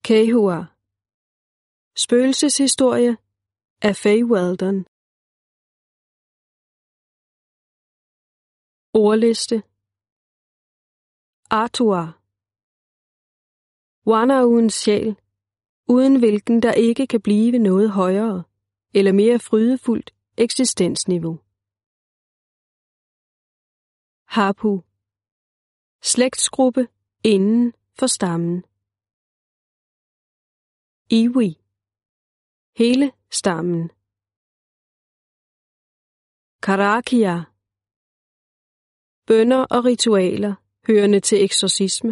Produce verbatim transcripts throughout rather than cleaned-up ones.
Kahua. Spøgelseshistorie af Fay Weldon. Ordliste. Artua. Wanauens sjæl, uden hvilken der ikke kan blive noget højere eller mere frydefuldt eksistensniveau. Hapu. Slægtsgruppe inden for stammen. Iwi. Hele stammen. Karakia. Bønner og ritualer hørende til eksorcisme.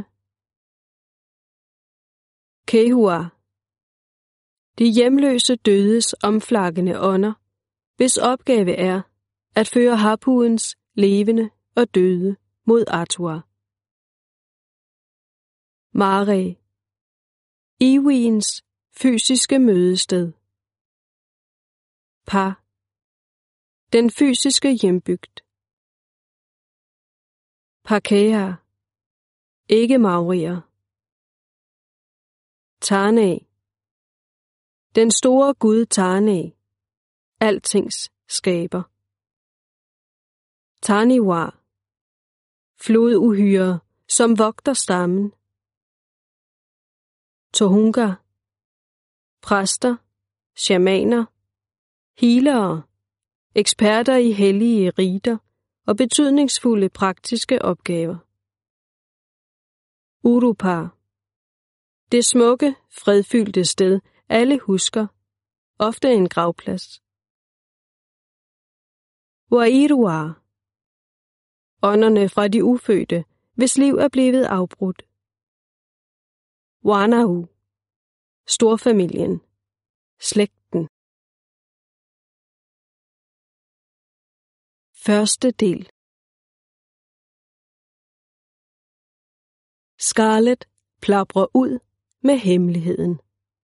Kahua. De hjemløse dødes omflakkende ånder, hvis opgave er at føre hapuens levende og døde mod Atua. Mare. Iwiens fysiske mødested. Pa. Den fysiske hjembygd. Pakea. Ikke maurier. Tane. Den store gud Tane. Altings skaber. Taniwa. Floduhyre, som vogter stammen. Tohunga. Præster, shamaner, healere, eksperter i hellige riter og betydningsfulde praktiske opgaver. Urupa. Det smukke, fredfyldte sted, alle husker, ofte en gravplads. Wairua. Ånderne fra de ufødte, hvis liv er blevet afbrudt. Wanau. Storfamilien. Slægten. Første del. Scarlett plaprer ud med hemmeligheden.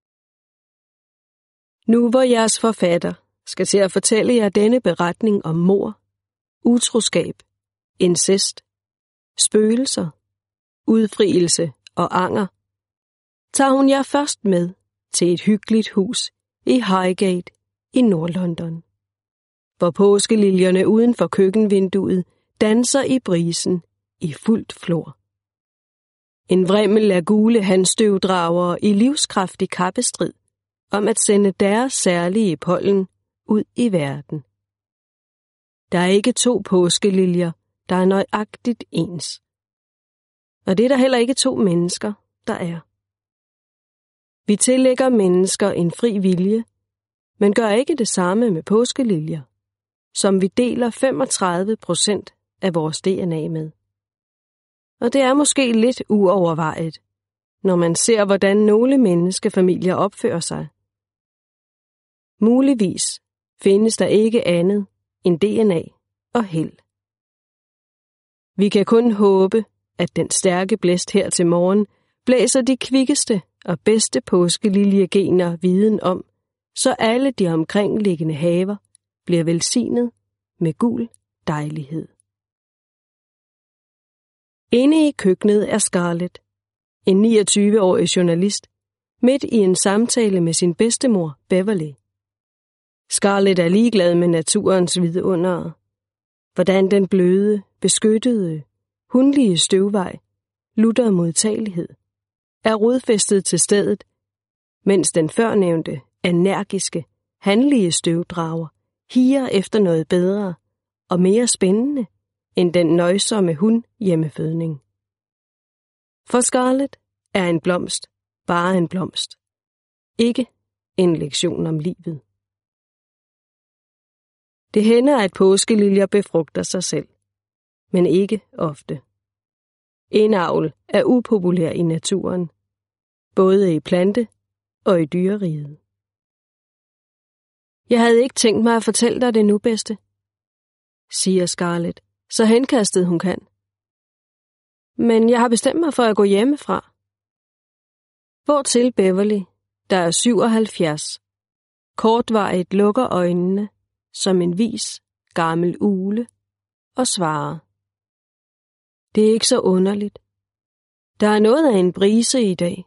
Nu hvor jeres forfatter skal til at fortælle jer denne beretning om mord, utroskab, incest, spøgelser, udfrielse og anger, tager hun jer først med til et hyggeligt hus i Highgate i Nordlondon, hvor påskeliljerne uden for køkkenvinduet danser i brisen i fuldt flor. En vrimmel af gule handstøvdragere i livskraftig kappestrid om at sende deres særlige pollen ud i verden. Der er ikke to påskeliljer, der er nøjagtigt ens. Og det er der heller ikke to mennesker, der er. Vi tillægger mennesker en fri vilje, men gør ikke det samme med påskeliljer, som vi deler femogtredive procent af vores D N A med. Og det er måske lidt uovervejet, når man ser, hvordan nogle menneskefamilier opfører sig. Muligvis findes der ikke andet end D N A og held. Vi kan kun håbe, at den stærke blæst her til morgen blæser de kvikkeste og bedste påskeliljegener viden om, så alle de omkringliggende haver bliver velsignet med gul dejlighed. Inde i køkkenet er Scarlett, en niogtyve-årig journalist, midt i en samtale med sin bedstemor Beverly. Scarlett er ligeglad med naturens vidundere. Hvordan den bløde, beskyttede, hundlige støvvej, lutter modtagelighed, er rodfæstet til stedet, mens den førnævnte, energiske, handlige støvdrager higer efter noget bedre og mere spændende end den nøjsomme hund hjemmefødning. For Scarlett er en blomst bare en blomst, ikke en lektion om livet. Det hænder, at påskeliljer befrugter sig selv, men ikke ofte. Indavl er upopulær i naturen, både i plante og i dyreriget. Jeg havde ikke tænkt mig at fortælle dig det nu, bedste, siger Scarlett, så henkastet hun kan. Men jeg har bestemt mig for at gå hjemmefra. Hvortil Beverly, der er syvoghalvfjerds, kortvarigt lukker øjnene som en vis, gammel ugle og svarer. Det er ikke så underligt. Der er noget af en brise i dag.